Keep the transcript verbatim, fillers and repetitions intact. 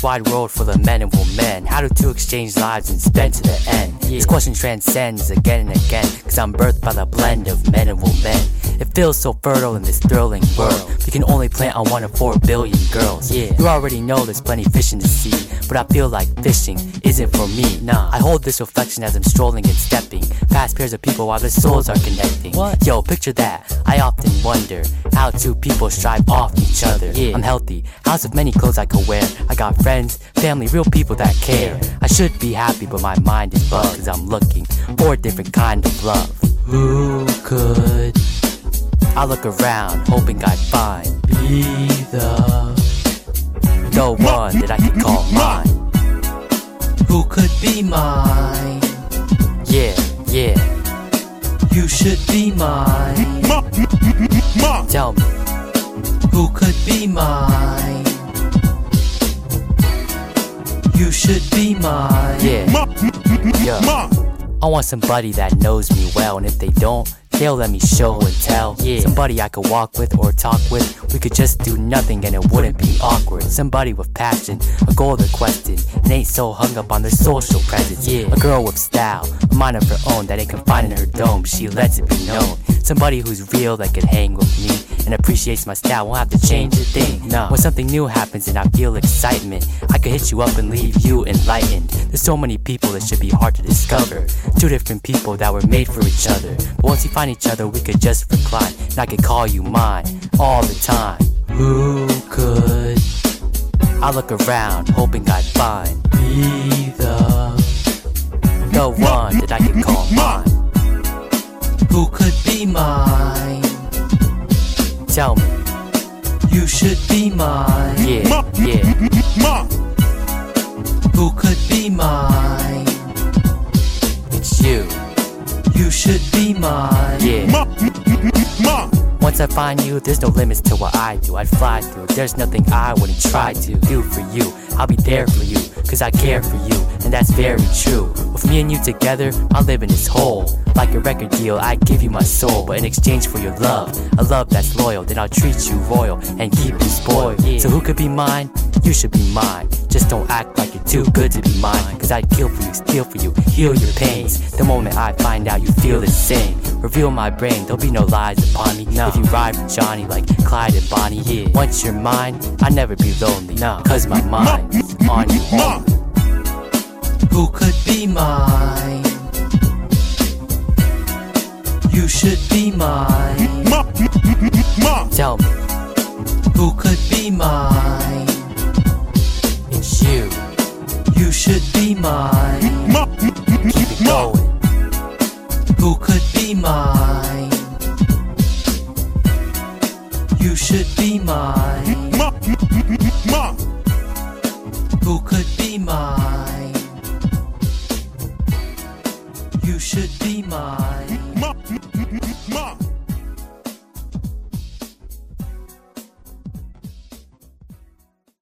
wide world full of men and women. How do two exchange lives and spend to the end? Yeah. This question transcends again and again, cause I'm birthed by the blend of men and women. It feels so fertile in this thrilling world. We can only plant on one of four billion girls. Yeah. You already know there's plenty fishing to see, but I feel like fishing isn't for me. Nah, I hold this reflection as I'm strolling and stepping past pairs of people while their souls are connecting. What? Yo, picture that. I often wonder how two people strive off each other. Yeah. I'm healthy, house of many clothes I could wear. I got friends, family, real people that care. I should be happy, but my mind is bugged, cause I'm looking for a different kind of love. Who could I look around, hoping I'd find be the the one that I could call mine. Who could be mine? Yeah, yeah. You should be mine. Tell me, who could be mine? You should be mine. Yeah, yeah. I want somebody that knows me well, and if they don't, they'll let me show and tell. Yeah. Somebody I could walk with or talk with. We could just do nothing and it wouldn't be awkward. Somebody with passion, a goal they're questing, and ain't so hung up on their social presence. Yeah. A girl with style, a mind of her own that ain't confined in her dome. She lets it be known. Somebody who's real that could hang with me and appreciates my style. Won't have to change a thing. Nah. When something new happens and I feel excitement, I could hit you up and leave you enlightened. There's so many people that should be hard to discover. Two different people that were made for each other. But once we find each other, we could just recline, and I could call you mine all the time. Who could I look around, hoping I'd find be the the one that I could call mine. Who could be mine? Tell me, you should be mine. Yeah, yeah. Who could be mine? It's you. You should be mine. Yeah. Once I find you, there's no limits to what I do. I'd fly through. There's nothing I wouldn't try to do for you. I'll be there for you, cause I care for you, and that's very true. With me and you together, my living is whole. Like a record deal, I give you my soul, but in exchange for your love, a love that's loyal, then I'll treat you royal and keep you spoiled. Yeah. So who could be mine? You should be mine. Just don't act like you're too good to be mine, cause I'd kill for you, steal for you, heal your pains. The moment I find out you feel the same, reveal my brain, there'll be no lies upon me. No. If you ride for Johnny like Clyde and Bonnie, yeah. Once you're mine, I'll never be lonely, no. Cause my mind's on you only. Who could be mine? You should be mine. Tell me, who could be mine? It's you. You should be mine. Keep it going. Who could be mine? You should be mine. Who could be mine? You should be mine.